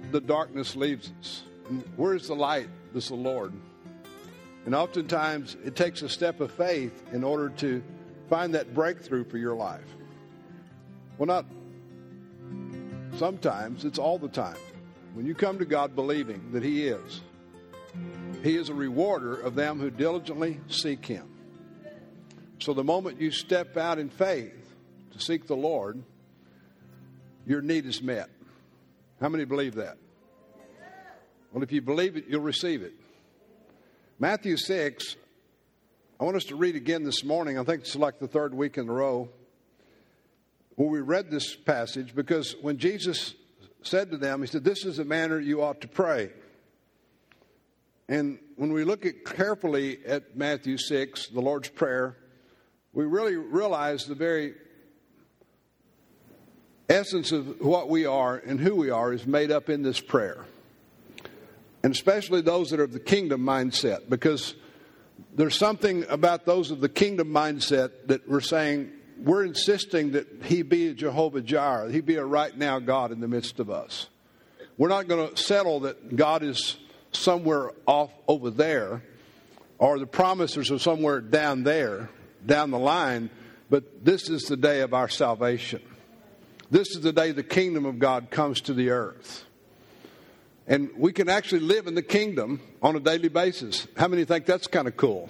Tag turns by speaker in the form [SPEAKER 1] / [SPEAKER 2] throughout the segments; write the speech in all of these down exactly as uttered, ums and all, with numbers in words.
[SPEAKER 1] the darkness leaves us. And where's the light? This is the Lord. And oftentimes it takes a step of faith in order to find that breakthrough for your life. Well, not sometimes, it's all the time. When you come to God believing that He is, He is a rewarder of them who diligently seek Him. So the moment you step out in faith to seek the Lord, your need is met. How many believe that? Well, if you believe it, you'll receive it. Matthew six, I want us to read again this morning. I think it's like the third week in a row where we read this passage, because when Jesus said to them, He said, this is the manner you ought to pray. And when we look at carefully at Matthew six, the Lord's Prayer, we really realize the very essence of what we are and who we are is made up in this prayer. And especially those that are of the kingdom mindset, because there's something about those of the kingdom mindset that we're saying, we're insisting that He be a Jehovah Jireh, He be a right now God in the midst of us. We're not going to settle that God is somewhere off over there, or the promises are somewhere down there, down the line, but this is the day of our salvation. This is the day the kingdom of God comes to the earth. And we can actually live in the kingdom on a daily basis. How many think that's kind of cool?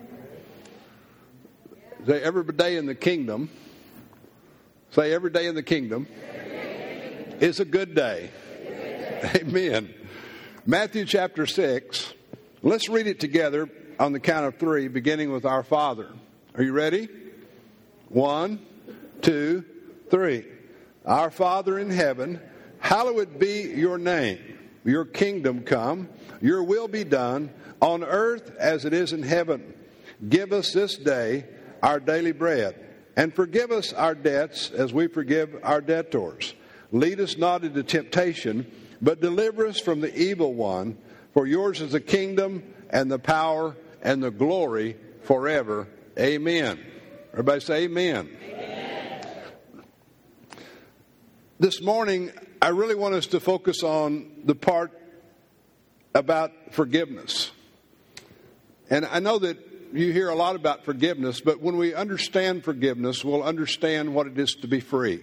[SPEAKER 1] Say every day in the kingdom. Say every day in the kingdom is a good day. Amen. Matthew chapter six. Let's read it together on the count of three, beginning with our Father. Are you ready? One, two, three. Our Father in heaven, hallowed be your name. Your kingdom come, your will be done on earth as it is in heaven. Give us this day our daily bread, and forgive us our debts as we forgive our debtors. Lead us not into temptation, but deliver us from the evil one. For yours is the kingdom and the power and the glory forever. Amen. Everybody say amen. Amen. This morning, I really want us to focus on the part about forgiveness. And I know that you hear a lot about forgiveness, but when we understand forgiveness, we'll understand what it is to be free.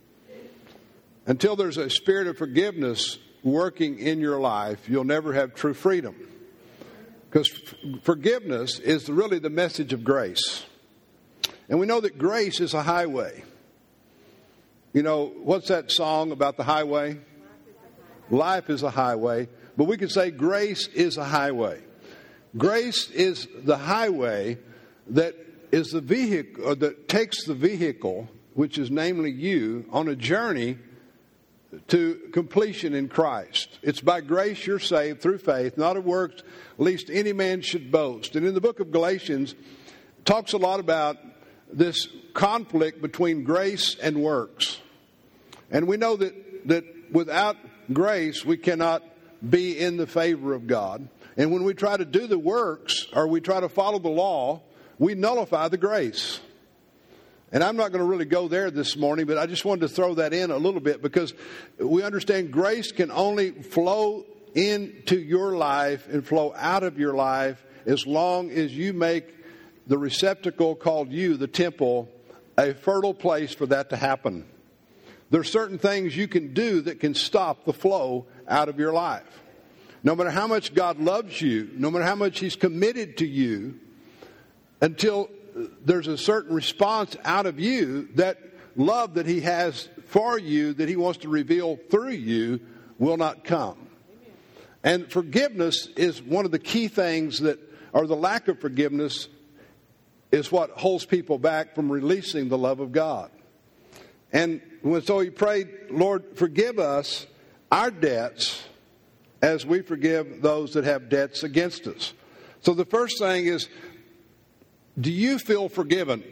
[SPEAKER 1] Until there's a spirit of forgiveness working in your life, you'll never have true freedom. Because forgiveness is really the message of grace. And we know that grace is a highway. You know, what's that song about the highway? Life is a highway. But we could say grace is a highway. Grace is the highway that is the vehicle, or that takes the vehicle, which is namely you, on a journey to completion in Christ. It's by grace you're saved through faith, not of works, lest any man should boast. And in the book of Galatians, it talks a lot about this conflict between grace and works. And we know that, that without grace, we cannot be in the favor of God. And when we try to do the works, or we try to follow the law, we nullify the grace. And I'm not going to really go there this morning, but I just wanted to throw that in a little bit, because we understand grace can only flow into your life and flow out of your life as long as you make the receptacle called you, the temple, a fertile place for that to happen. There are certain things you can do that can stop the flow out of your life. No matter how much God loves you, no matter how much He's committed to you, until there's a certain response out of you, that love that He has for you, that He wants to reveal through you, will not come. And forgiveness is one of the key things that, or the lack of forgiveness, is what holds people back from releasing the love of God. And so he prayed, Lord, forgive us our debts as we forgive those that have debts against us. So the first thing is, do you feel forgiven?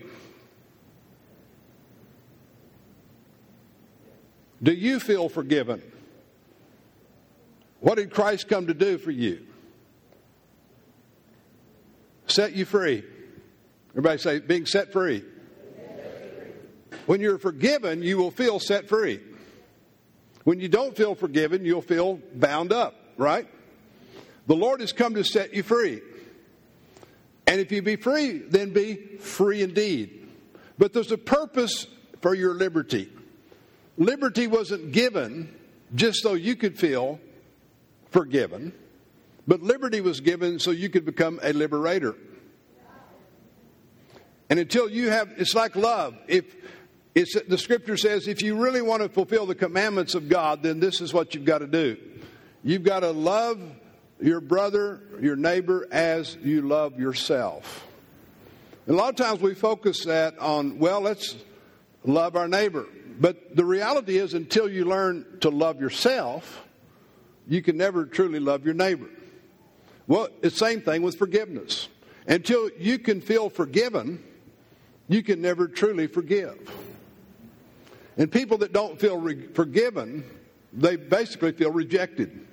[SPEAKER 1] Do you feel forgiven? What did Christ come to do for you? Set you free. Everybody say, being set free. When you're forgiven, you will feel set free. When you don't feel forgiven, you'll feel bound up, right? The Lord has come to set you free. And if you be free, then be free indeed. But there's a purpose for your liberty. Liberty wasn't given just so you could feel forgiven, but liberty was given so you could become a liberator. And until you have, it's like love. If it's, the scripture says, if you really want to fulfill the commandments of God, then this is what you've got to do. You've got to love your brother, your neighbor, as you love yourself. And a lot of times we focus that on, well, let's love our neighbor. But the reality is, until you learn to love yourself, you can never truly love your neighbor. Well, it's the same thing with forgiveness. Until you can feel forgiven, you can never truly forgive. And people that don't feel re- forgiven, they basically feel rejected.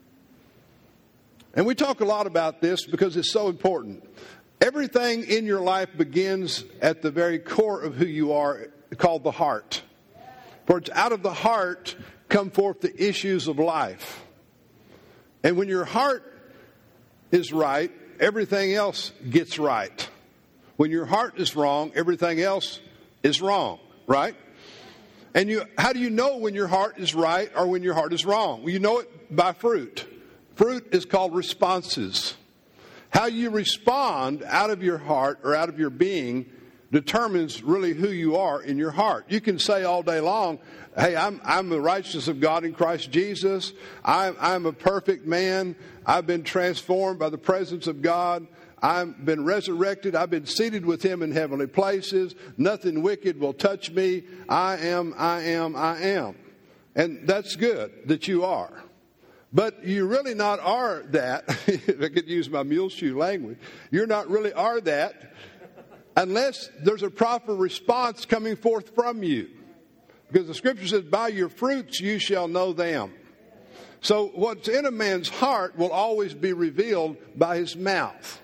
[SPEAKER 1] And we talk a lot about this because it's so important. Everything in your life begins at the very core of who you are, called the heart. For it's out of the heart come forth the issues of life. And when your heart is right, everything else gets right. When your heart is wrong, everything else is wrong, right? And you, how do you know when your heart is right or when your heart is wrong? Well, you know it by fruit. Fruit is called responses. How you respond out of your heart or out of your being determines really who you are in your heart. You can say all day long, hey, I'm I'm the righteousness of God in Christ Jesus. I'm, I'm a perfect man. I've been transformed by the presence of God. I've been resurrected. I've been seated with Him in heavenly places. Nothing wicked will touch me. I am, I am, I am. And that's good that you are. But you really not are that. If I could use my mule shoe language. You're not really are that unless there's a proper response coming forth from you. Because the scripture says, by your fruits you shall know them. So what's in a man's heart will always be revealed by his mouth.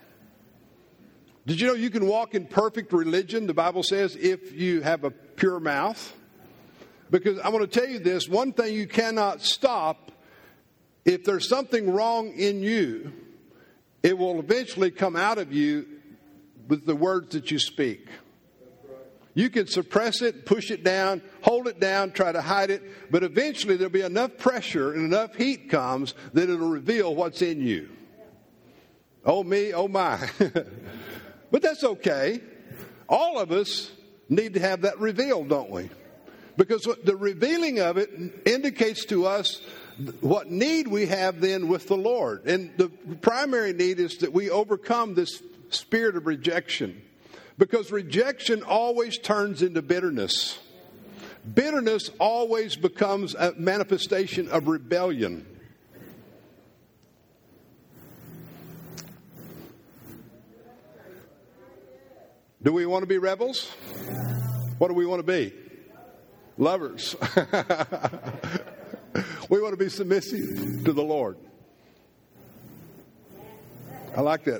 [SPEAKER 1] Did you know you can walk in perfect religion, the Bible says, if you have a pure mouth? Because I want to tell you this, one thing you cannot stop, if there's something wrong in you, it will eventually come out of you with the words that you speak. You can suppress it, push it down, hold it down, try to hide it, but eventually there'll be enough pressure and enough heat comes that it'll reveal what's in you. Oh me, oh my. But that's okay. All of us need to have that revealed, don't we? Because the revealing of it indicates to us what need we have then with the Lord. And the primary need is that we overcome this spirit of rejection. Because rejection always turns into bitterness. Bitterness always becomes a manifestation of rebellion. Do we want to be rebels? What do we want to be? Lovers. We want to be submissive to the Lord. I like that.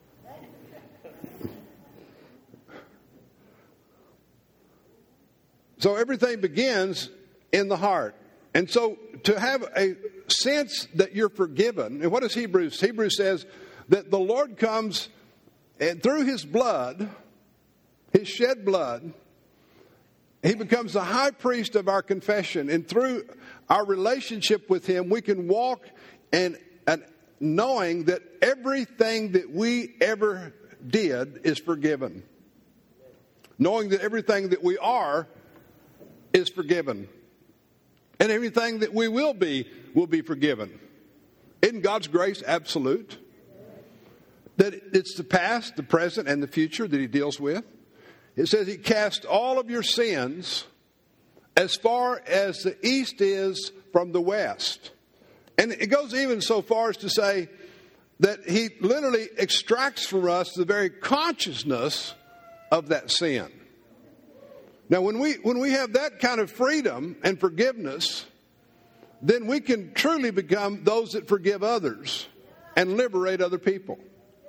[SPEAKER 1] So everything begins in the heart. And so to have a sense that you're forgiven, and what is Hebrews? Hebrews says that the Lord comes and through His blood, His shed blood, He becomes the high priest of our confession. And through our relationship with Him, we can walk and, and knowing that everything that we ever did is forgiven. Knowing that everything that we are is forgiven. And everything that we will be will be forgiven. Isn't God's grace absolute? That it's the past, the present, and the future that He deals with. It says He cast all of your sins as far as the east is from the west. And it goes even so far as to say that He literally extracts from us the very consciousness of that sin. Now, when we when we have that kind of freedom and forgiveness, then we can truly become those that forgive others and liberate other people.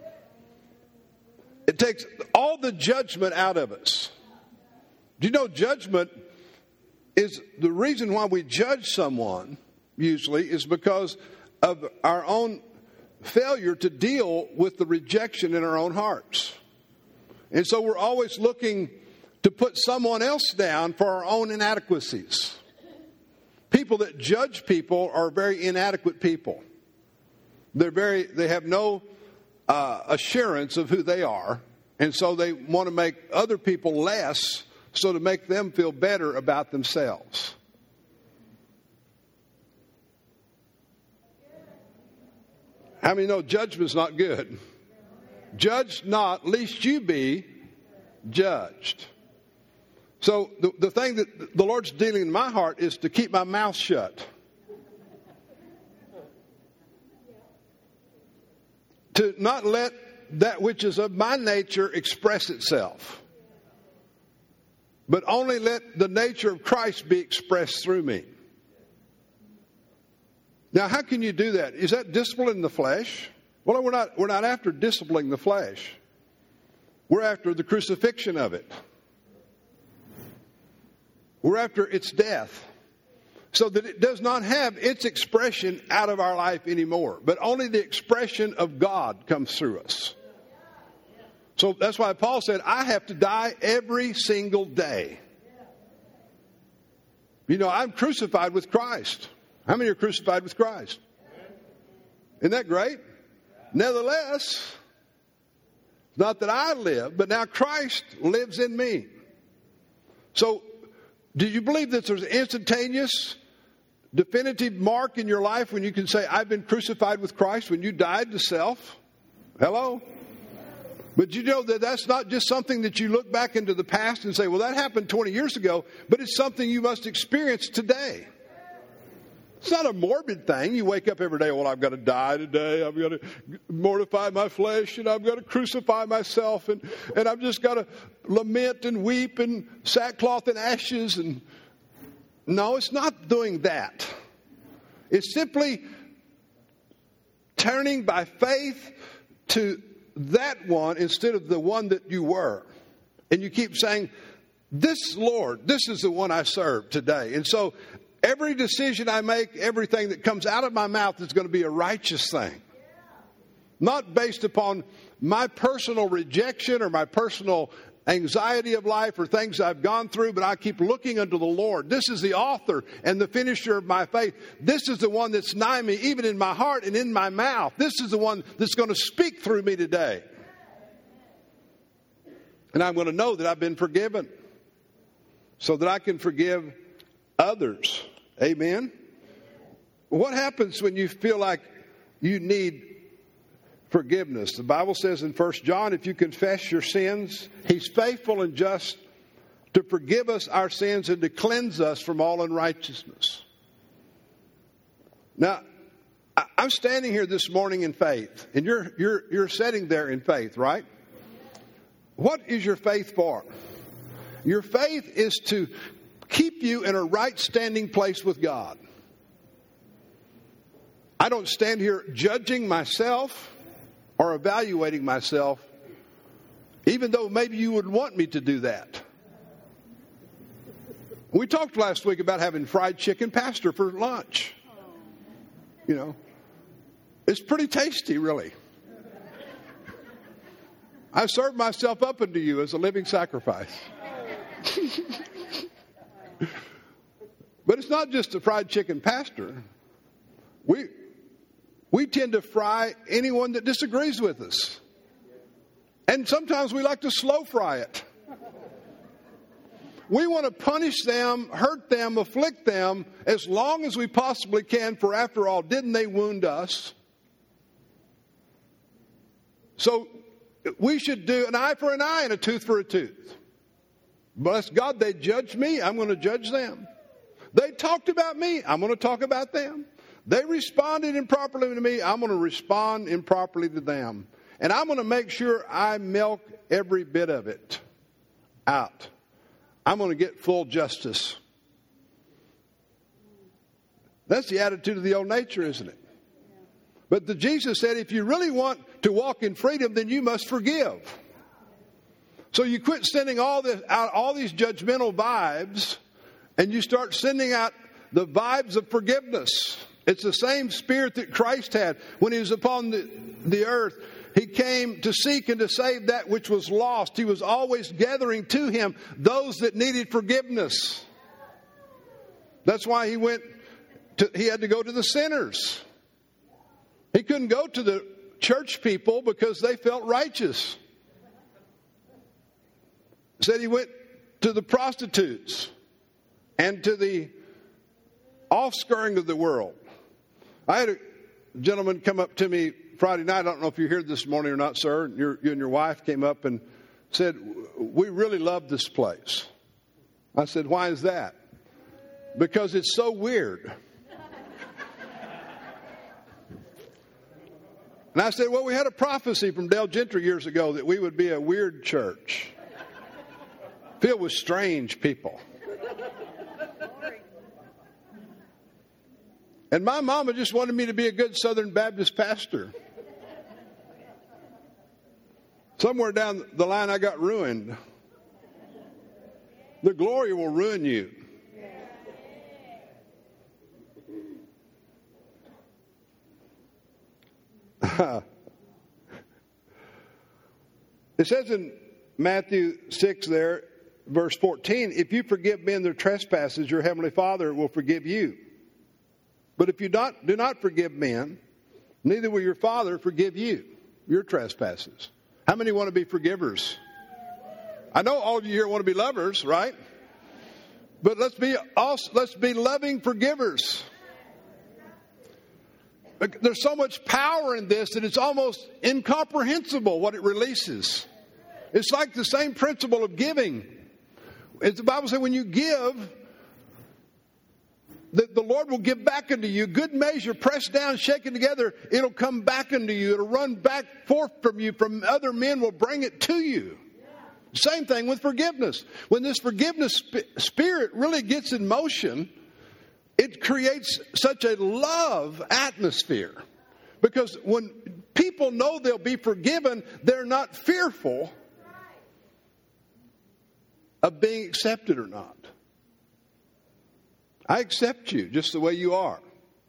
[SPEAKER 1] It takes all the judgment out of us. Do you know judgment is the reason why we judge someone, usually, is because of our own failure to deal with the rejection in our own hearts. And so we're always looking to put someone else down for our own inadequacies. People that judge people are very inadequate people. They're very, they have no uh, assurance of who they are. And so they want to make other people less so to make them feel better about themselves. How many know judgment's not good? Judge not, lest you be judged. So the, the thing that the Lord's dealing in my heart is to keep my mouth shut. To not let that which is of my nature express itself. But only let the nature of Christ be expressed through me. Now, how can you do that? Is that disciplining the flesh? Well, we're not, we're not after disciplining the flesh. We're after the crucifixion of it. We're after its death. So that it does not have its expression out of our life anymore. But only the expression of God comes through us. So that's why Paul said, I have to die every single day. You know, I'm crucified with Christ. How many are crucified with Christ? Isn't that great? Nevertheless, not that I live, but now Christ lives in me. So, do you believe that there's an instantaneous, definitive mark in your life when you can say, I've been crucified with Christ, when you died to self? Hello? But you know that that's not just something that you look back into the past and say, well, that happened twenty years ago, but it's something you must experience today. It's not a morbid thing. You wake up every day, well, I've got to die today. I've got to mortify my flesh, and I've got to crucify myself, and, and I've just got to lament and weep and sackcloth and ashes. And no, it's not doing that. It's simply turning by faith to that one instead of the one that you were. And you keep saying, this Lord, this is the one I serve today. And so every decision I make, everything that comes out of my mouth is going to be a righteous thing. Not based upon my personal rejection or my personal anxiety of life or things I've gone through, but I keep looking unto the Lord. This is the author and the finisher of my faith. This is the one that's nigh me, even in my heart and in my mouth. This is the one that's going to speak through me today. And I'm going to know that I've been forgiven so that I can forgive others. Amen. What happens when you feel like you need forgiveness? The Bible says in First John, if you confess your sins, He's faithful and just to forgive us our sins and to cleanse us from all unrighteousness. Now, I'm standing here this morning in faith, and you're you're you're sitting there in faith, right? What is your faith for? Your faith is to keep you in a right standing place with God. I don't stand here judging myself or evaluating myself, even though maybe you would want me to do that. We talked last week about having fried chicken pastor for lunch. You know, it's pretty tasty, really. I serve myself up unto you as a living sacrifice. But it's not just a fried chicken pastor. We we tend to fry anyone that disagrees with us. And sometimes we like to slow fry it. We want to punish them, hurt them, afflict them as long as we possibly can, for after all, didn't they wound us? So we should do an eye for an eye and a tooth for a tooth. Bless God, they judged me, I'm going to judge them. They talked about me, I'm going to talk about them. They responded improperly to me, I'm going to respond improperly to them. And I'm going to make sure I milk every bit of it out. I'm going to get full justice. That's the attitude of the old nature, isn't it? But the Jesus said, if you really want to walk in freedom, then you must forgive. So you quit sending all this out, all these judgmental vibes, And you start sending out the vibes of forgiveness. It's the same spirit that Christ had when he was upon the, the earth. He came to seek and to save that which was lost. He was always gathering to him those that needed forgiveness. That's why he went to, he had to go to the sinners. He couldn't go to the church people because they felt righteous. Said he went to the prostitutes and to the offscouring of the world. I had a gentleman come up to me Friday night. I don't know if you're here this morning or not, sir. Your, you and your wife came up and said, we really love this place. I said, why is that? Because it's so weird. And I said, well, we had a prophecy from Dale Gentry years ago that we would be a weird church, filled with strange people. And my mama just wanted me to be a good Southern Baptist pastor. Somewhere down the line, I got ruined. The glory will ruin you. It says in Matthew six there, verse fourteen, if you forgive men their trespasses, your heavenly Father will forgive you. But if you not, do not forgive men, neither will your Father forgive you your trespasses. How many want to be forgivers? I know all of you here want to be lovers, right? But let's be also, let's be loving forgivers. There's so much power in this that it's almost incomprehensible what it releases. It's like the same principle of giving. As the Bible says, when you give, the, the Lord will give back unto you. Good measure, pressed down, shaken together, it'll come back unto you. It'll run back forth from you. From other men will bring it to you. Same thing with forgiveness. When this forgiveness spirit really gets in motion, it creates such a love atmosphere. Because when people know they'll be forgiven, they're not fearful of being accepted or not. I accept you just the way you are.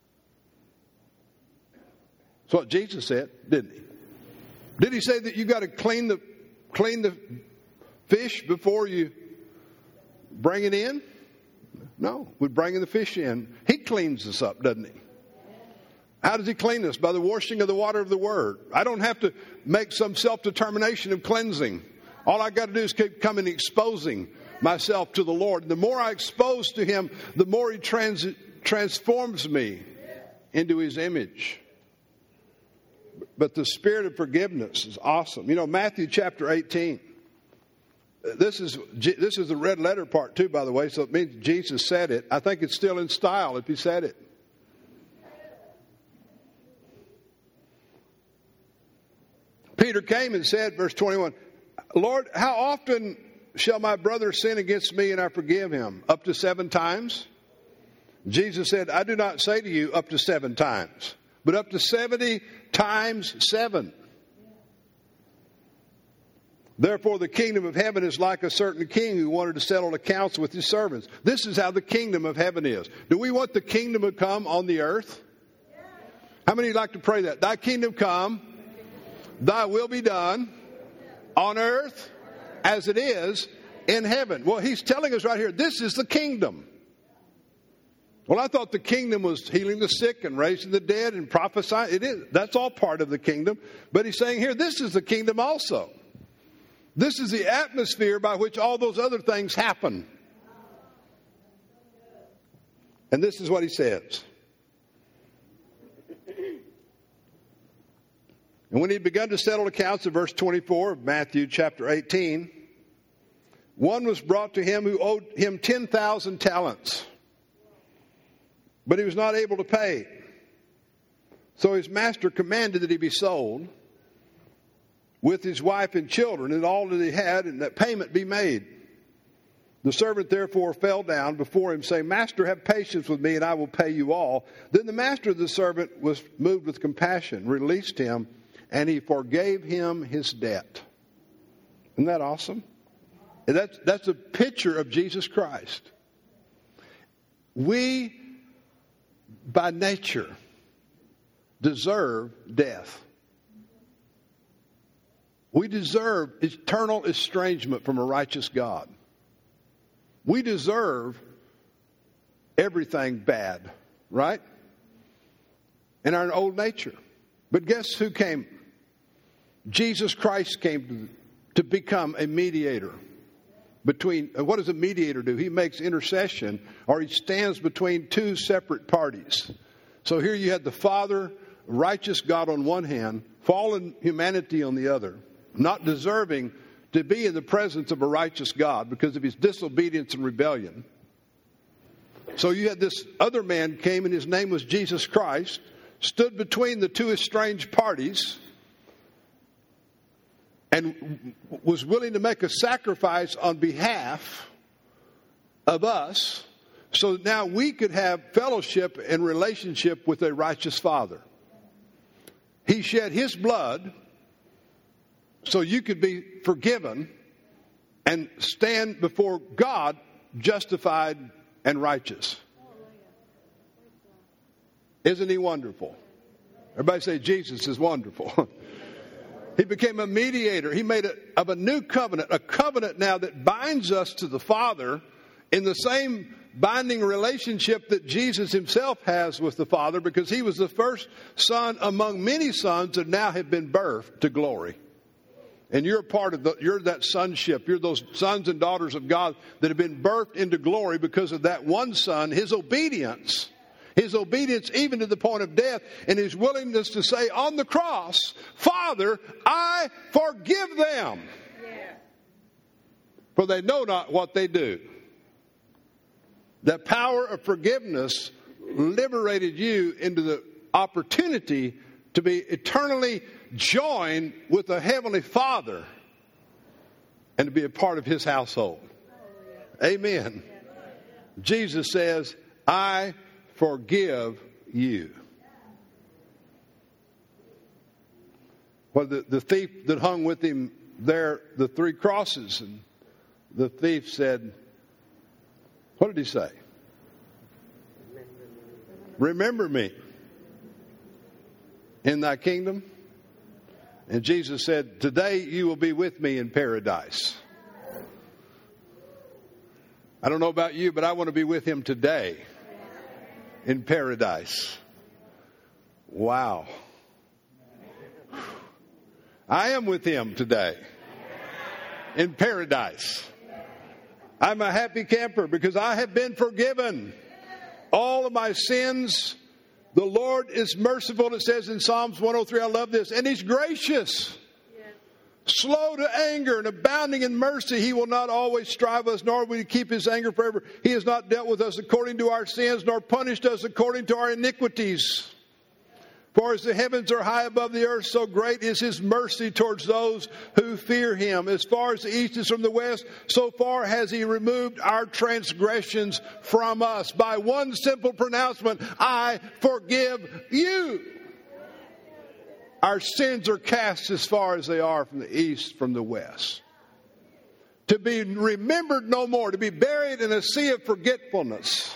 [SPEAKER 1] That's what Jesus said, didn't he? Did he say that you got to clean the clean the fish before you bring it in? No, we're bringing the fish in. He cleans us up, doesn't he? How does he clean us? By the washing of the water of the Word. I don't have to make some self-determination of cleansing. All I got to do is keep coming and exposing myself to the Lord. And the more I expose to Him, the more He trans- transforms me into His image. But the spirit of forgiveness is awesome. You know, Matthew chapter eighteen. This is this is the red letter part too, by the way, so it means Jesus said it. I think it's still in style if He said it. Peter came and said, verse twenty-one, Lord, how often shall my brother sin against me and I forgive him? Up to seven times? Jesus said, I do not say to you up to seven times, but up to seventy times seven. Therefore, the kingdom of heaven is like a certain king who wanted to settle accounts with his servants. This is how the kingdom of heaven is. Do we want the kingdom to come on the earth? How many like to pray that? Thy kingdom come, thy will be done on earth as it is in heaven. Well, he's telling us right here, this is the kingdom. Well, I thought the kingdom was healing the sick and raising the dead and prophesying. It is. That's all part of the kingdom. But he's saying here, this is the kingdom also. This is the atmosphere by which all those other things happen. And this is what he says. And when he had begun to settle accounts in verse twenty-four of Matthew chapter eighteen, one was brought to him who owed him ten thousand talents. But he was not able to pay. So his master commanded that he be sold with his wife and children and all that he had, and that payment be made. The servant therefore fell down before him, saying, Master, have patience with me, and I will pay you all. Then the master of the servant was moved with compassion, released him, and he forgave him his debt. Isn't that awesome? And that's, that's a picture of Jesus Christ. We, by nature, deserve death. We deserve eternal estrangement from a righteous God. We deserve everything bad, right? In our old nature. But guess who came? Jesus Christ came to, to become a mediator between. What does a mediator do? He makes intercession, or he stands between two separate parties. So here you had the Father, righteous God on one hand, fallen humanity on the other, not deserving to be in the presence of a righteous God because of his disobedience and rebellion. So you had this other man came, and his name was Jesus Christ, stood between the two estranged parties, and was willing to make a sacrifice on behalf of us, so that now we could have fellowship and relationship with a righteous Father. He shed his blood so you could be forgiven and stand before God justified and righteous. Isn't he wonderful? Everybody say Jesus is wonderful. He became a mediator. He made it of a new covenant, a covenant now that binds us to the Father in the same binding relationship that Jesus himself has with the Father, because he was the first son among many sons that now have been birthed to glory. And you're a part of the, you're that sonship. You're those sons and daughters of God that have been birthed into glory because of that one son, his obedience. His obedience even to the point of death, and his willingness to say on the cross, Father, I forgive them. Yeah. For they know not what they do. The power of forgiveness liberated you into the opportunity to be eternally joined with a heavenly Father and to be a part of his household. Amen. Jesus says, I forgive you. Well, the, the thief that hung with him there, the three crosses, and the thief said, what did he say? Remember me in thy kingdom. And Jesus said, today you will be with me in paradise. I don't know about you, but I want to be with him today in paradise. Wow. I am with him today in paradise. I'm a happy camper because I have been forgiven all of my sins. The Lord is merciful, it says in Psalms one oh three. I love this. And he's gracious. Yeah. Slow to anger and abounding in mercy. He will not always strive us, nor will he keep his anger forever. He has not dealt with us according to our sins, nor punished us according to our iniquities. For as the heavens are high above the earth, so great is his mercy towards those who fear him. As far as the east is from the west, so far has he removed our transgressions from us. By one simple pronouncement, I forgive you. Our sins are cast as far as they are from the east, from the west. To be remembered no more, to be buried in a sea of forgetfulness.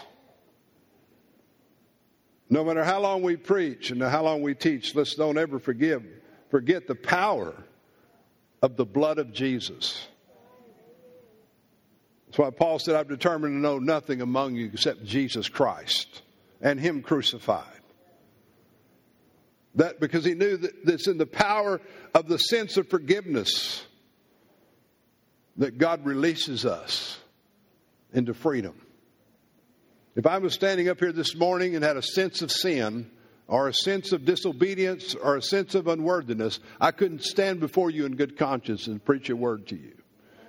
[SPEAKER 1] No matter how long we preach and how long we teach, let's don't ever forgive, forget the power of the blood of Jesus. That's why Paul said, I've determined to know nothing among you except Jesus Christ and him crucified. That because he knew that it's in the power of the sense of forgiveness that God releases us into freedom. If I was standing up here this morning and had a sense of sin or a sense of disobedience or a sense of unworthiness, I couldn't stand before you in good conscience and preach a word to you.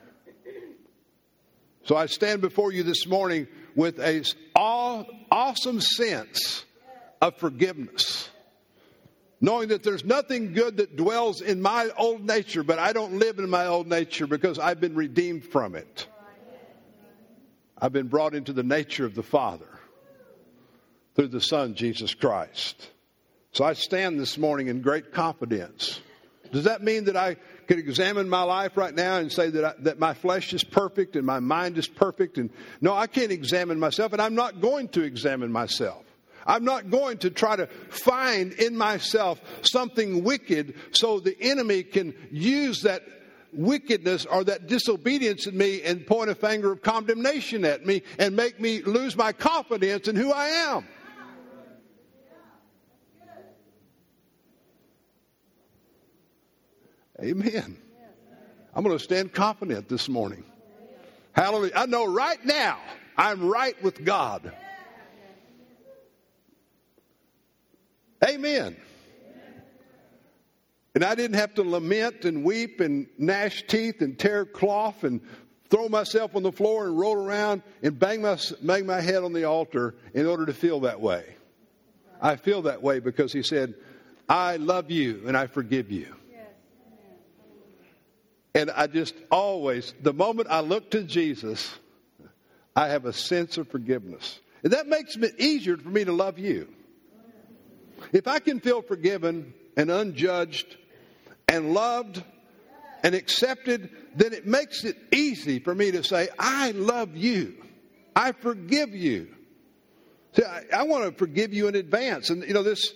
[SPEAKER 1] So I stand before you this morning with an awesome sense of forgiveness, knowing that there's nothing good that dwells in my old nature, but I don't live in my old nature because I've been redeemed from it. I've been brought into the nature of the Father through the Son, Jesus Christ. So I stand this morning in great confidence, Does that mean that I could examine my life right now and say that I, that my flesh is perfect and my mind is perfect? And no, I can't examine myself, and I'm not going to examine myself. I'm not going to try to find in myself something wicked so the enemy can use that wickedness or that disobedience in me and point a finger of condemnation at me and make me lose my confidence in who I am. Amen. I'm going to stand confident this morning. Hallelujah. I know right now I'm right with God. Amen. And I didn't have to lament and weep and gnash teeth and tear cloth and throw myself on the floor and roll around and bang my, bang my head on the altar in order to feel that way. I feel that way because he said, I love you and I forgive you. And I just always, the moment I look to Jesus, I have a sense of forgiveness. And that makes it easier for me to love you. If I can feel forgiven and unjudged and loved and accepted, then it makes it easy for me to say, I love you. I forgive you. See, I, I want to forgive you in advance. And, you know, this...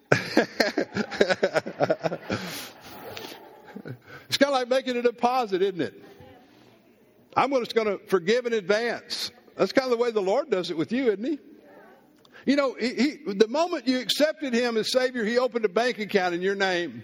[SPEAKER 1] It's kind of like making a deposit, isn't it? I'm just going to forgive in advance. That's kind of the way the Lord does it with you, isn't he? You know, he, he, the moment you accepted him as Savior, he opened a bank account in your name.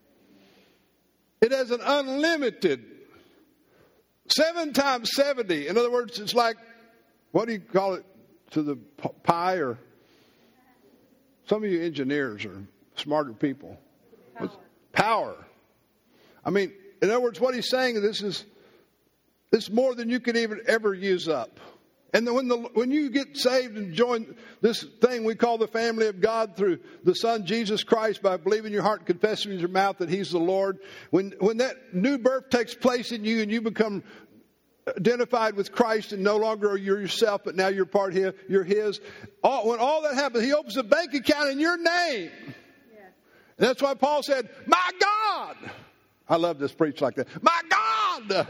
[SPEAKER 1] It has an unlimited seven times seventy. In other words, it's like, what do you call it to the pi? Or some of you engineers are smarter people. Power. Power. I mean, in other words, what he's saying is this is this more than you could even ever use up. And then when the when you get saved and join this thing we call the family of God through the Son Jesus Christ by believing in your heart and confessing with your mouth that he's the Lord, when when that new birth takes place in you and you become identified with Christ and no longer are you yourself, but now you're part of him, you're his. All, when all that happens, he opens a bank account in your name. Yeah. And that's why Paul said, my God. I love this preach like that. My God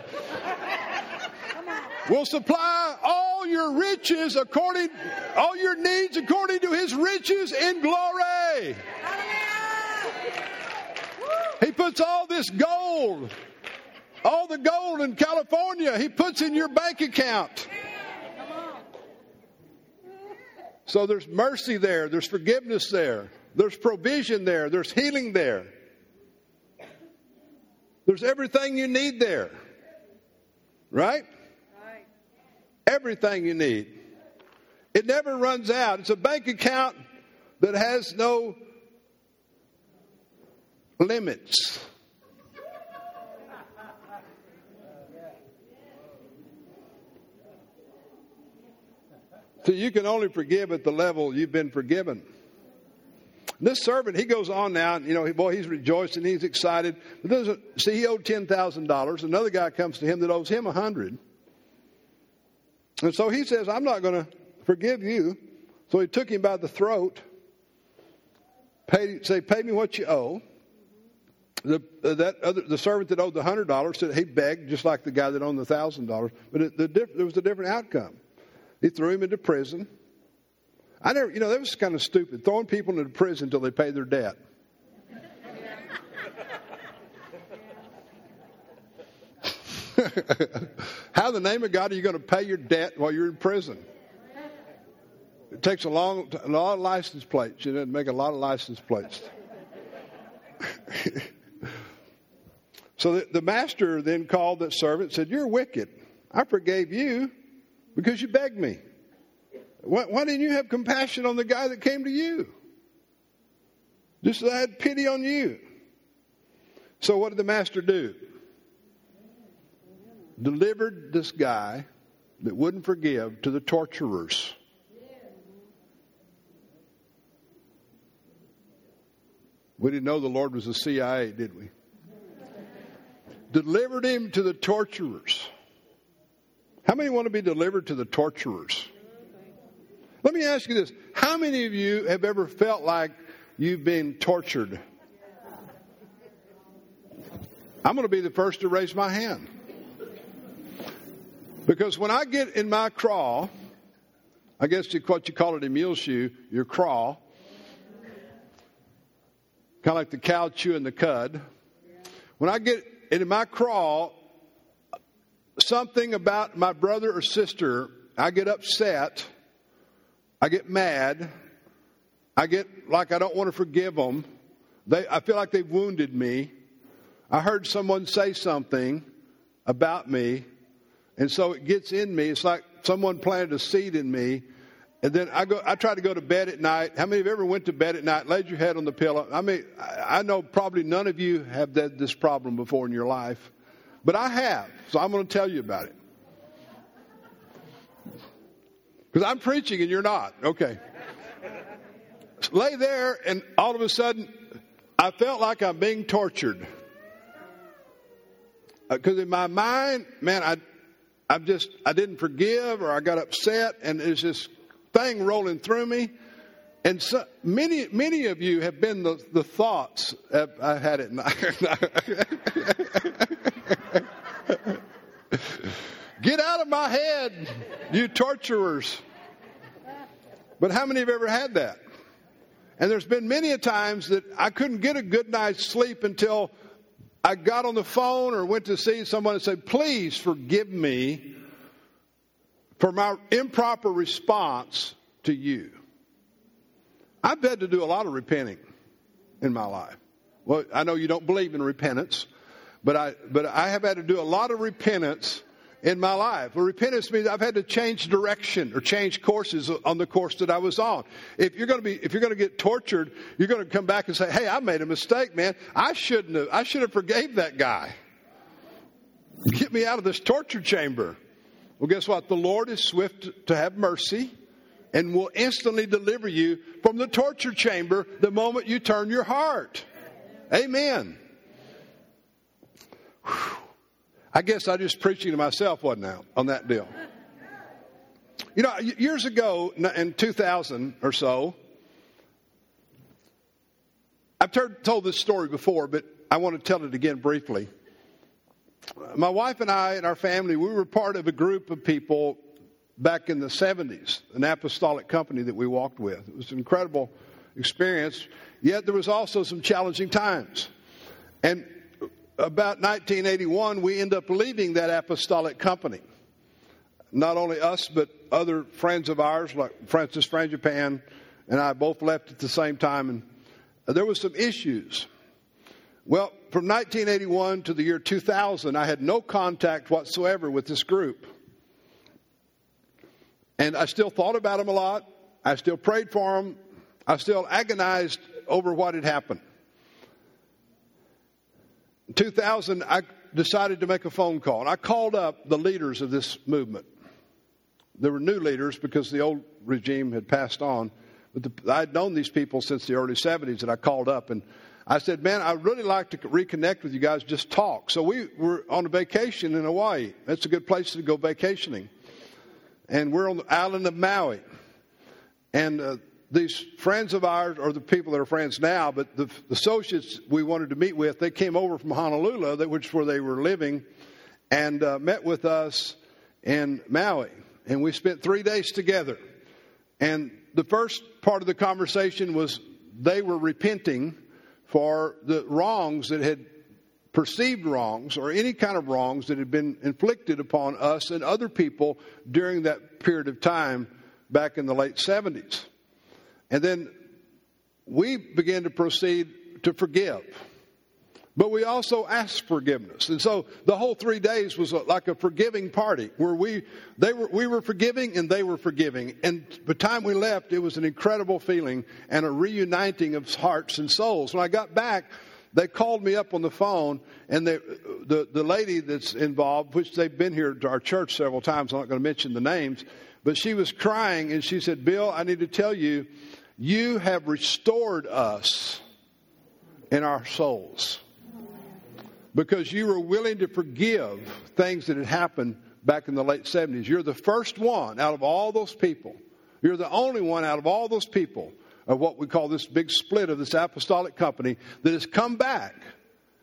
[SPEAKER 1] will supply all your riches according, all your needs according to his riches in glory. He puts all this gold, all the gold in California, he puts in your bank account. So there's mercy there, there's forgiveness there, there's provision there, there's healing there. There's everything you need there. Right? Right? Everything you need. It never runs out. It's a bank account that has no limits. So you can only forgive at the level you've been forgiven. This servant, he goes on now, and, you know, boy, he's rejoicing, he's excited. But there's a, see, he owed ten thousand dollars. Another guy comes to him that owes him one hundred dollars. And so he says, I'm not going to forgive you. So he took him by the throat, paid, say, pay me what you owe. The, uh, that other, the servant that owed the one hundred dollars said he begged, just like the guy that owned the one thousand dollars. But it, the diff, there was a different outcome. He threw him into prison. I never, you know, that was kind of stupid, throwing people into prison until they pay their debt. How in the name of God are you going to pay your debt while you're in prison? It takes a long, a lot of license plates. You know, make a lot of license plates. So the, the master then called that servant and said, you're wicked. I forgave you because you begged me. Why, why didn't you have compassion on the guy that came to you? Just I had pity on you. So what did the master do? Delivered this guy that wouldn't forgive to the torturers. We didn't know the Lord was the C I A, did we? Delivered him to the torturers. How many want to be delivered to the torturers? Let me ask you this. How many of you have ever felt like you've been tortured? I'm going to be the first to raise my hand. Because when I get in my crawl, I guess you, what you call it in mule shoe, your crawl, kind of like the cow chewing the cud. When I get into my crawl, something about my brother or sister, I get upset, I get mad, I get like I don't want to forgive them. They, I feel like they've wounded me. I heard someone say something about me, and so it gets in me. It's like someone planted a seed in me, and then I go. I try to go to bed at night. How many of you ever went to bed at night, laid your head on the pillow? I mean, I know probably none of you have had this problem before in your life, but I have, so I'm going to tell you about it. Because I'm preaching and you're not. Okay. Lay there, and all of a sudden, I felt like I'm being tortured. Because in my mind, man, I, I'm just, I didn't forgive, or I got upset, and there's this thing rolling through me. And so, many, many of you have been the, the thoughts I had at night. Get out of my head, you torturers. But how many have ever had that? And there's been many a times that I couldn't get a good night's sleep until I got on the phone or went to see someone and said, please forgive me for my improper response to you. I've had to do a lot of repenting in my life. Well, I know you don't believe in repentance, but I, but I have had to do a lot of repentance in my life. Well, repentance means I've had to change direction or change courses on the course that I was on. If you're going to be, if you're going to get tortured, you're going to come back and say, "Hey, I made a mistake, man. I shouldn't have. I should have forgave that guy. Get me out of this torture chamber." Well, guess what? The Lord is swift to have mercy and will instantly deliver you from the torture chamber the moment you turn your heart. Amen. Whew. I guess I just preaching to myself, wasn't I, on that deal? You know, years ago, in two thousand or so, I've heard, told this story before, but I want to tell it again briefly. My wife and I and our family, we were part of a group of people back in the seventies, an apostolic company that we walked with. It was an incredible experience, yet there was also some challenging times. And about nineteen eighty-one, we end up leaving that apostolic company. Not only us, but other friends of ours, like Francis Frangipane and I both left at the same time. And there was some issues. Well, from nineteen eighty-one to the year two thousand, I had no contact whatsoever with this group. And I still thought about them a lot. I still prayed for them. I still agonized over what had happened. In two thousand, I decided to make a phone call. And I called up the leaders of this movement. There were new leaders because the old regime had passed on. But the, I had known these people since the early seventies, and I called up. And I said, man, I'd really like to reconnect with you guys, just talk. So we were on a vacation in Hawaii. That's a good place to go vacationing. And we're on the island of Maui. And uh, these friends of ours, or the people that are friends now, but the, the associates we wanted to meet with, they came over from Honolulu, which is where they were living, and uh, met with us in Maui. And we spent three days together. And the first part of the conversation was they were repenting for the wrongs that had perceived wrongs or any kind of wrongs that had been inflicted upon us and other people during that period of time back in the late seventies. And then we began to proceed to forgive. But we also asked forgiveness. And so the whole three days was like a forgiving party where we they were we were forgiving and they were forgiving. And by the time we left, it was an incredible feeling and a reuniting of hearts and souls. When I got back, they called me up on the phone, and they, the, the lady that's involved, which they've been here to our church several times, I'm not going to mention the names, but she was crying, and she said, Bill, I need to tell you, you have restored us in our souls because you were willing to forgive things that had happened back in the late seventies. You're the first one out of all those people. You're the only one out of all those people of what we call this big split of this apostolic company that has come back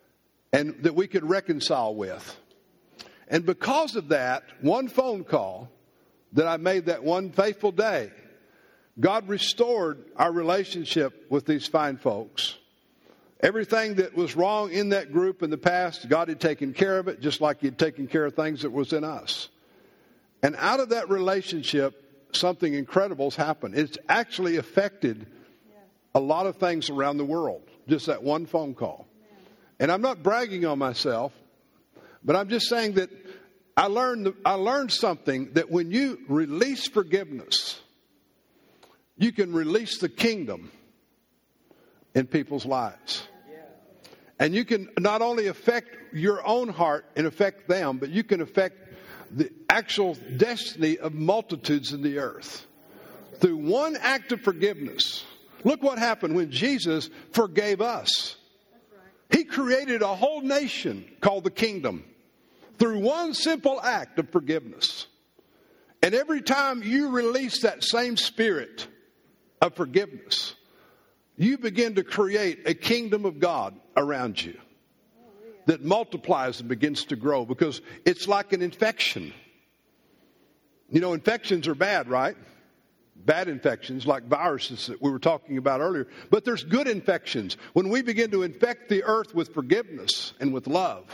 [SPEAKER 1] and that we could reconcile with. And because of that, one phone call that I made that one faithful day, God restored our relationship with these fine folks. Everything that was wrong in that group in the past, God had taken care of it, just like He had taken care of things that was in us. And out of that relationship, something incredible has happened. It's actually affected a lot of things around the world, just that one phone call. And I'm not bragging on myself, but I'm just saying that I learned, I learned something, that when you release forgiveness, you can release the kingdom in people's lives. And you can not only affect your own heart and affect them, but you can affect the actual destiny of multitudes in the earth through one act of forgiveness. Look what happened when Jesus forgave us. He created a whole nation called the kingdom through one simple act of forgiveness. And every time you release that same spirit of forgiveness, you begin to create a kingdom of God around you that multiplies and begins to grow, because it's like an infection. You know, infections are bad, right? Bad infections like viruses that we were talking about earlier. But there's good infections. When we begin to infect the earth with forgiveness and with love,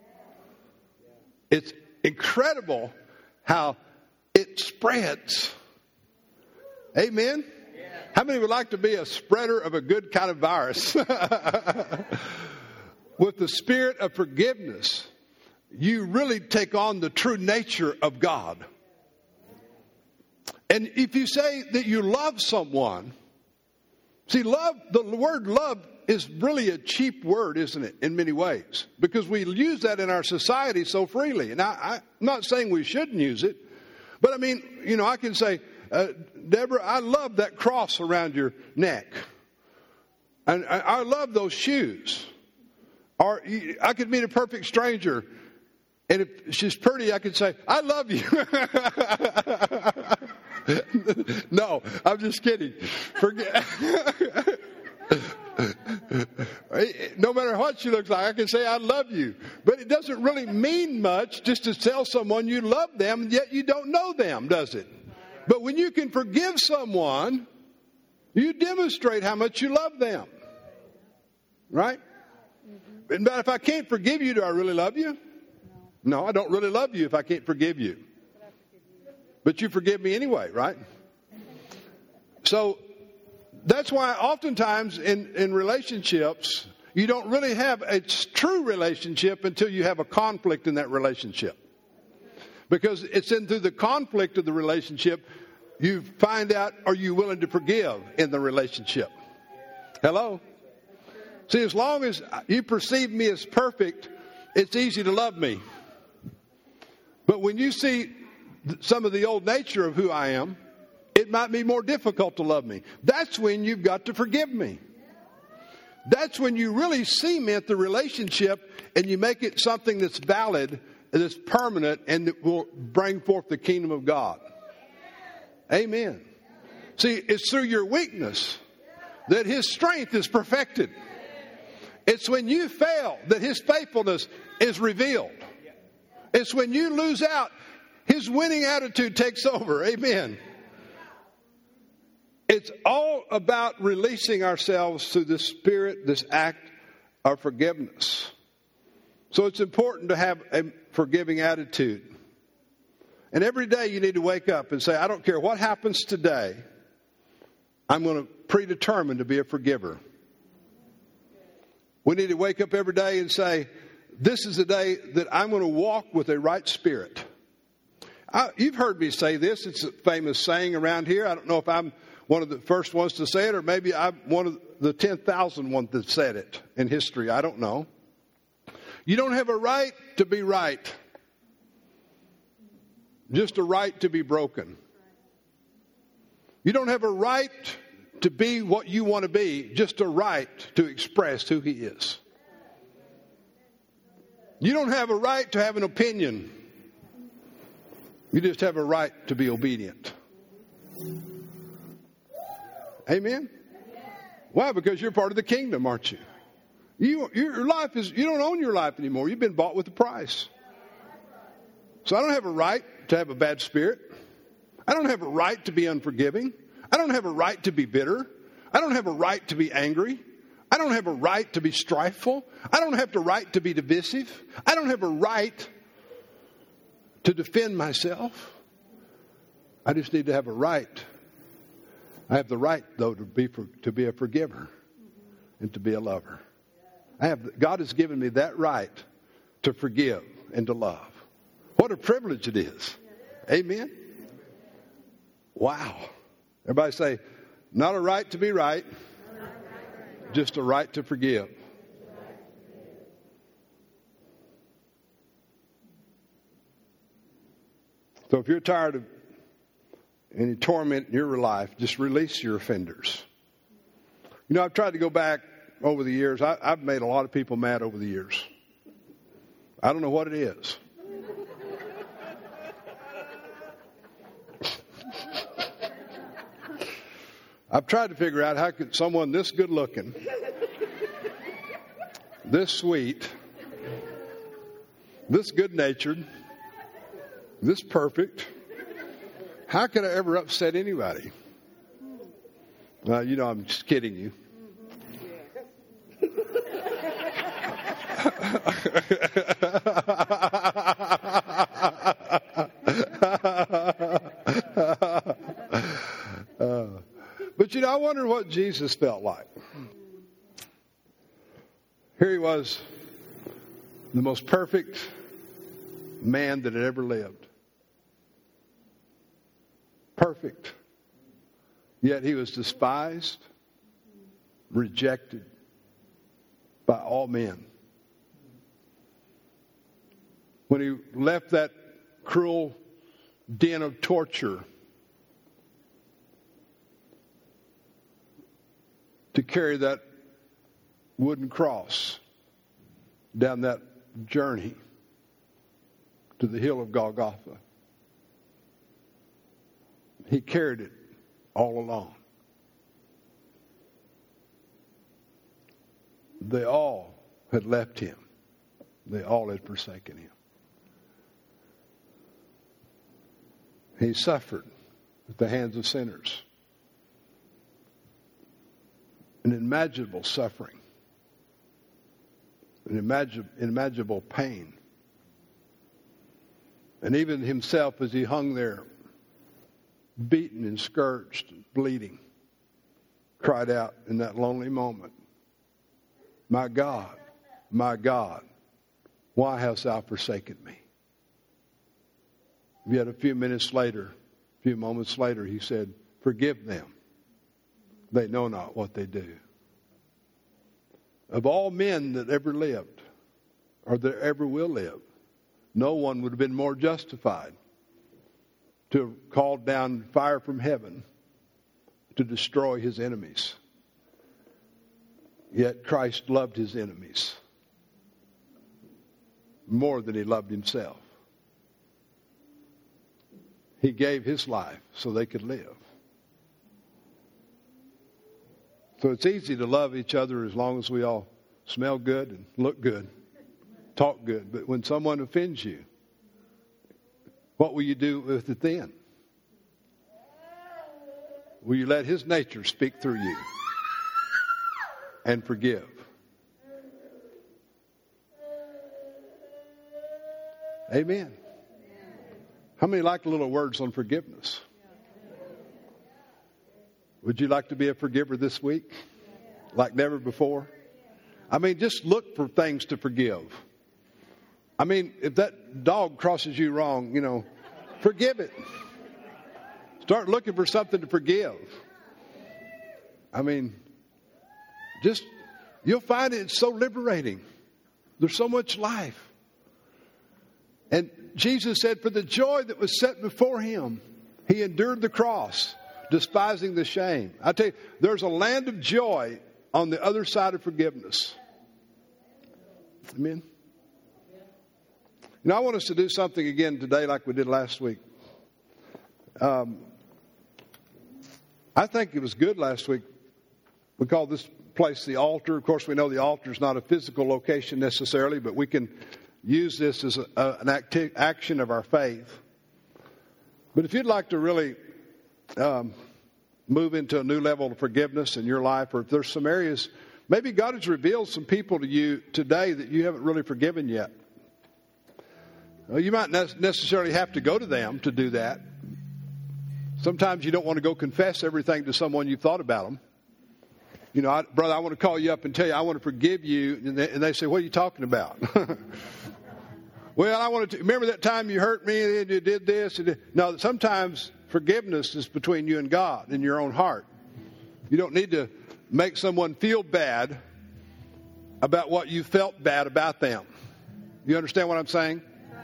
[SPEAKER 1] it's incredible how it spreads. Amen? How many would like to be a spreader of a good kind of virus? With the spirit of forgiveness, you really take on the true nature of God. And if you say that you love someone, see, love, the word love is really a cheap word, isn't it, in many ways? Because we use that in our society so freely. And I, I'm not saying we shouldn't use it, but I mean, you know, I can say, uh, Deborah, I love that cross around your neck. And I, I love those shoes. Or I could meet a perfect stranger, and if she's pretty, I could say, I love you. No, I'm just kidding. Forget. No matter what she looks like, I can say, I love you. But it doesn't really mean much just to tell someone you love them, and yet you don't know them, does it? But when you can forgive someone, you demonstrate how much you love them. Right? But if I can't forgive you, do I really love you? No. No, I don't really love you if I can't forgive you. But you forgive me anyway, right? So that's why oftentimes in, in relationships, you don't really have a true relationship until you have a conflict in that relationship. Because it's in through the conflict of the relationship, you find out, are you willing to forgive in the relationship? Hello? See, as long as you perceive me as perfect, it's easy to love me. But when you see some of the old nature of who I am, it might be more difficult to love me. That's when you've got to forgive me. That's when you really cement the relationship and you make it something that's valid, that's permanent, and that will bring forth the kingdom of God. Amen. See, it's through your weakness that His strength is perfected. It's when you fail that His faithfulness is revealed. It's when you lose out, His winning attitude takes over. Amen. It's all about releasing ourselves through the Spirit, this act of forgiveness. So it's important to have a forgiving attitude. And every day you need to wake up and say, I don't care what happens today, I'm going to predetermine to be a forgiver. We need to wake up every day and say, this is the day that I'm going to walk with a right spirit. I, you've heard me say this. It's a famous saying around here. I don't know if I'm one of the first ones to say it, or maybe I'm one of the ten thousand ones that said it in history. I don't know. You don't have a right to be right. Just a right to be broken. You don't have a right to be what you want to be, just a right to express who He is. You don't have a right to have an opinion. You just have a right to be obedient. Amen? Why? Because you're part of the kingdom, aren't you? You, your life is, you don't own your life anymore. You've been bought with a price. So I don't have a right to have a bad spirit. I don't have a right to be unforgiving. I don't have a right to be bitter. I don't have a right to be angry. I don't have a right to be strifeful. I don't have the right to be divisive. I don't have a right to defend myself. I just need to have a right. I have the right, though, to be for, to be a forgiver and to be a lover. I have God has given me that right to forgive and to love. What a privilege it is. Amen. Wow. Everybody say, not a right to be right, just a right to forgive. So if you're tired of any torment in your life, just release your offenders. You know, I've tried to go back over the years. I, I've made a lot of people mad over the years. I don't know what it is. I've tried to figure out how could someone this good looking, this sweet, this good natured, this perfect, how could I ever upset anybody? Uh, you know, I'm just kidding you. uh, but you know, I wonder what Jesus felt like. Here he was, the most perfect man that had ever lived. Perfect. Yet he was despised, rejected by all men. When he left that cruel den of torture to carry that wooden cross down that journey to the hill of Golgotha, he carried it all along. They all had left him. They all had forsaken him. He suffered at the hands of sinners. An unimaginable suffering. An unimaginable pain. And even himself, as he hung there, beaten and scourged, bleeding, cried out in that lonely moment, "My God, my God, why hast thou forsaken me?" Yet a few minutes later, a few moments later, he said, "Forgive them. They know not what they do." Of all men that ever lived, or that ever will live, no one would have been more justified to have called down fire from heaven to destroy his enemies. Yet Christ loved his enemies more than he loved himself. He gave his life so they could live. So it's easy to love each other as long as we all smell good and look good, talk good. But when someone offends you, what will you do with it then? Will you let his nature speak through you and forgive? Amen. How many like little words on forgiveness? Would you like to be a forgiver this week? Like never before? I mean, just look for things to forgive. I mean, if that dog crosses you wrong, you know, forgive it. Start looking for something to forgive. I mean, just, you'll find it so liberating. There's so much life. And Jesus said, for the joy that was set before him, he endured the cross, despising the shame. I tell you, there's a land of joy on the other side of forgiveness. Amen. You know, I want us to do something again today like we did last week. Um, I think it was good last week. We called this place the altar. Of course, we know the altar is not a physical location necessarily, but we can use this as a, a, an acti- action of our faith. But if you'd like to really um, move into a new level of forgiveness in your life, or if there's some areas, maybe God has revealed some people to you today that you haven't really forgiven yet. Well, you might not necessarily have to go to them to do that. Sometimes you don't want to go confess everything to someone you've thought about them. You know, I, brother, I want to call you up and tell you I want to forgive you. And they, and they say, what are you talking about? Well, I wanted to remember that time you hurt me and you did this. And no, sometimes forgiveness is between you and God in your own heart. You don't need to make someone feel bad about what you felt bad about them. You understand what I'm saying?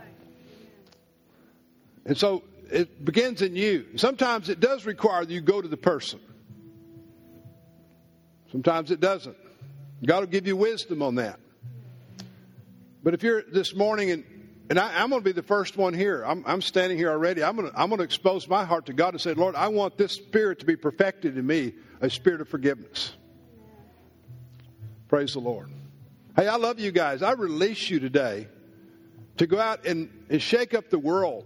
[SPEAKER 1] And so it begins in you. Sometimes it does require that you go to the person. Sometimes it doesn't. God will give you wisdom on that. But if you're this morning, and, and I, I'm going to be the first one here. I'm, I'm standing here already. I'm going to, I'm going to expose my heart to God and say, Lord, I want this spirit to be perfected in me, a spirit of forgiveness. Praise the Lord. Hey, I love you guys. I release you today to go out and, and shake up the world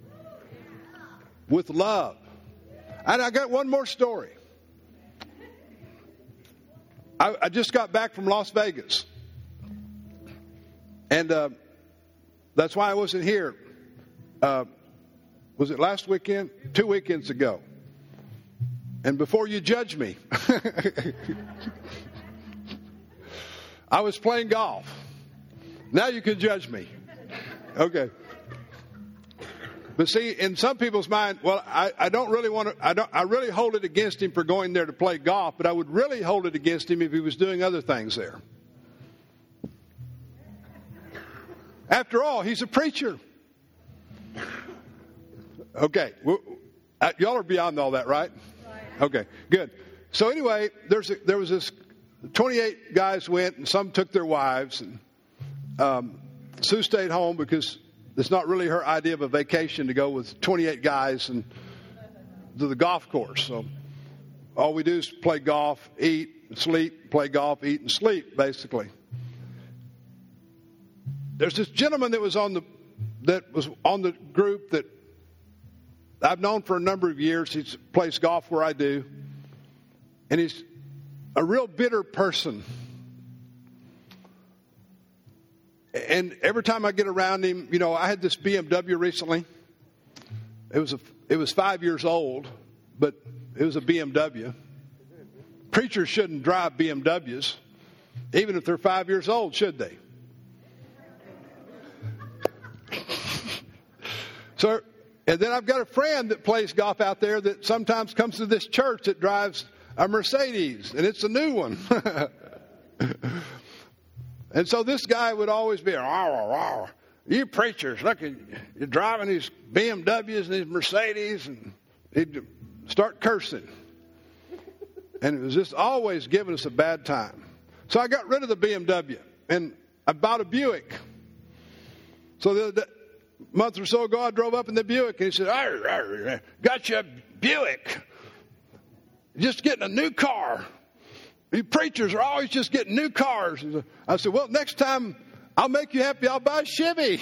[SPEAKER 1] with love. And I got one more story. I, I just got back from Las Vegas. And uh, that's why I wasn't here. Uh, was it last weekend? Two weekends ago. And before you judge me, I was playing golf. Now you can judge me. Okay. But see, in some people's mind, well, I, I don't really want to, I don't, I really hold it against him for going there to play golf, but I would really hold it against him if he was doing other things there. After all, he's a preacher. Okay. Well, y'all are beyond all that, right? Okay, good. So anyway, there's a, there was this, twenty-eight guys went, and some took their wives, and um, Sue stayed home because it's not really her idea of a vacation to go with twenty-eight guys and to the golf course. So all we do is play golf, eat, sleep, play golf, eat, and sleep, basically. There's this gentleman that was on the that was on the group that I've known for a number of years. He plays golf where I do, and he's a real bitter person. And every time I get around him, you know, I had this B M W recently. It was a, it was five years old, but it was a B M W. Preachers shouldn't drive B M Ws, even if they're five years old, should they? So, and then I've got a friend that plays golf out there that sometimes comes to this church that drives a Mercedes, and it's a new one. And so this guy would always be, rah, rah, rah. You preachers, look, you're driving these B M Ws and these Mercedes, and he'd start cursing. And it was just always giving us a bad time. So I got rid of the B M W, and I bought a Buick. So the, the month or so ago, I drove up in the Buick, and he said, arr, arr, got you a Buick. Just getting a new car. You preachers are always just getting new cars. I said, well, next time I'll make you happy. I'll buy a Chevy.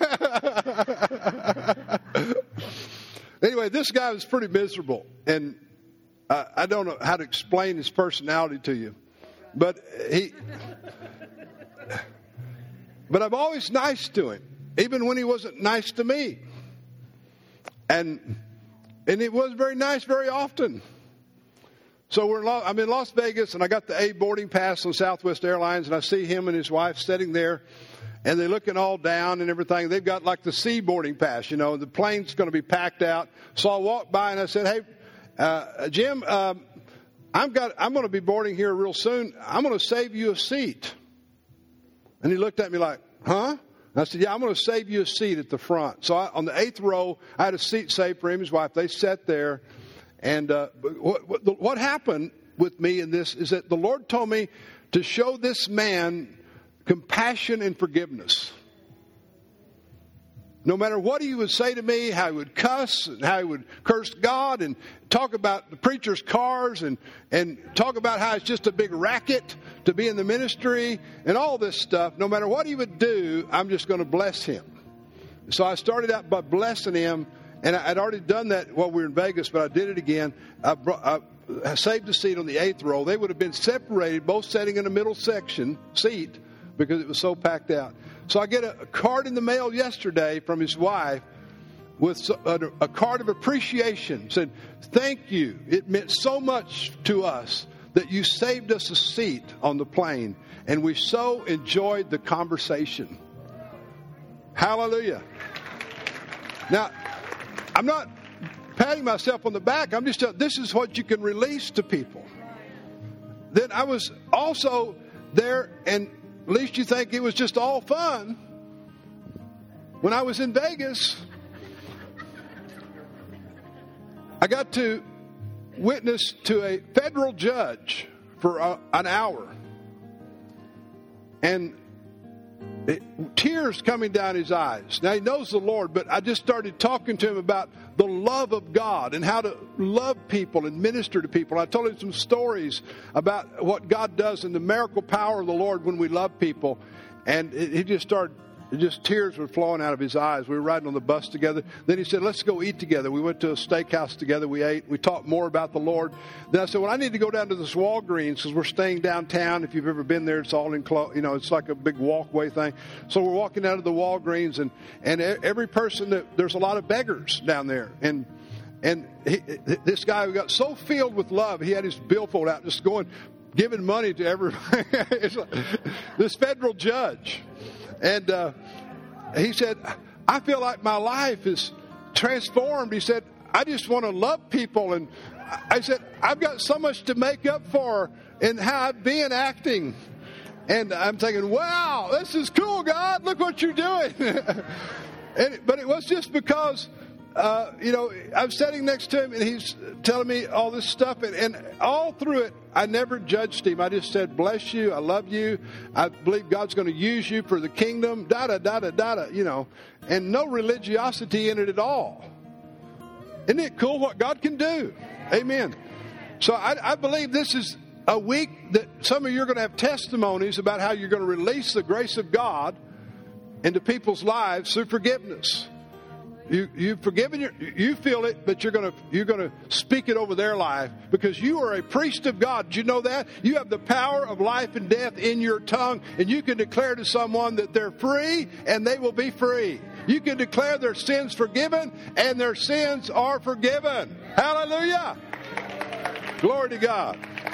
[SPEAKER 1] Anyway, this guy was pretty miserable. And I, I don't know how to explain his personality to you. But he, but I'm always nice to him, even when he wasn't nice to me. And, and it was very nice very often. So we're in, I'm in Las Vegas, and I got the A boarding pass on Southwest Airlines, and I see him and his wife sitting there, and they're looking all down and everything. They've got like the C boarding pass, you know, the plane's going to be packed out. So I walked by and I said, hey, uh, Jim, um, I'm got, I'm going to be boarding here real soon. I'm going to save you a seat. And he looked at me like, huh? And I said, yeah, I'm going to save you a seat at the front. So I, on the eighth row, I had a seat saved for him and his wife. They sat there. And uh, what, what, what happened with me in this is that the Lord told me to show this man compassion and forgiveness. No matter what he would say to me, how he would cuss and how he would curse God and talk about the preacher's cars and, and talk about how it's just a big racket to be in the ministry and all this stuff. No matter what he would do, I'm just going to bless him. So I started out by blessing him, and I'd already done that while we were in Vegas, but I did it again. I, brought, I saved a seat on the eighth row. They would have been separated, both sitting in the middle section seat because it was so packed out. So I get a card in the mail yesterday from his wife with a, a card of appreciation. Said, thank you. It meant so much to us that you saved us a seat on the plane. And we so enjoyed the conversation. Hallelujah. Now, I'm not patting myself on the back. I'm just telling, this is what you can release to people. Then I was also there, and at least you think it was just all fun. When I was in Vegas, I got to witness to a federal judge for a, an hour. And it, tears coming down his eyes. Now, he knows the Lord, but I just started talking to him about the love of God and how to love people and minister to people. I told him some stories about what God does and the miracle power of the Lord when we love people. And it, he just started, just tears were flowing out of his eyes. We were riding on the bus together. Then he said, let's go eat together. We went to a steakhouse together. We ate. We talked more about the Lord. Then I said, well, I need to go down to this Walgreens because we're staying downtown. If you've ever been there, it's all enclosed. You know, it's like a big walkway thing. So we're walking out of the Walgreens, and, and every person, that there's a lot of beggars down there. And and he, this guy got so filled with love, he had his billfold out, just going, giving money to everybody. This federal judge. And uh, he said, I feel like my life is transformed. He said, I just want to love people. And I said, I've got so much to make up for in how I've been acting. And I'm thinking, wow, this is cool, God. Look what you're doing. and, but it was just because, uh, you know, I'm sitting next to him and he's telling me all this stuff. And, and all through it, I never judged him. I just said, bless you. I love you. I believe God's going to use you for the kingdom. Da, da, da, da, da, da, you know. And no religiosity in it at all. Isn't it cool what God can do? Amen. So I, I believe this is a week that some of you are going to have testimonies about how you're going to release the grace of God into people's lives through forgiveness. You, you've forgiven your, you feel it, but you're going to, you're going to speak it over their life because you are a priest of God. Did you know that? You have the power of life and death in your tongue, and you can declare to someone that they're free and they will be free. You can declare their sins forgiven and their sins are forgiven. Hallelujah. Glory to God.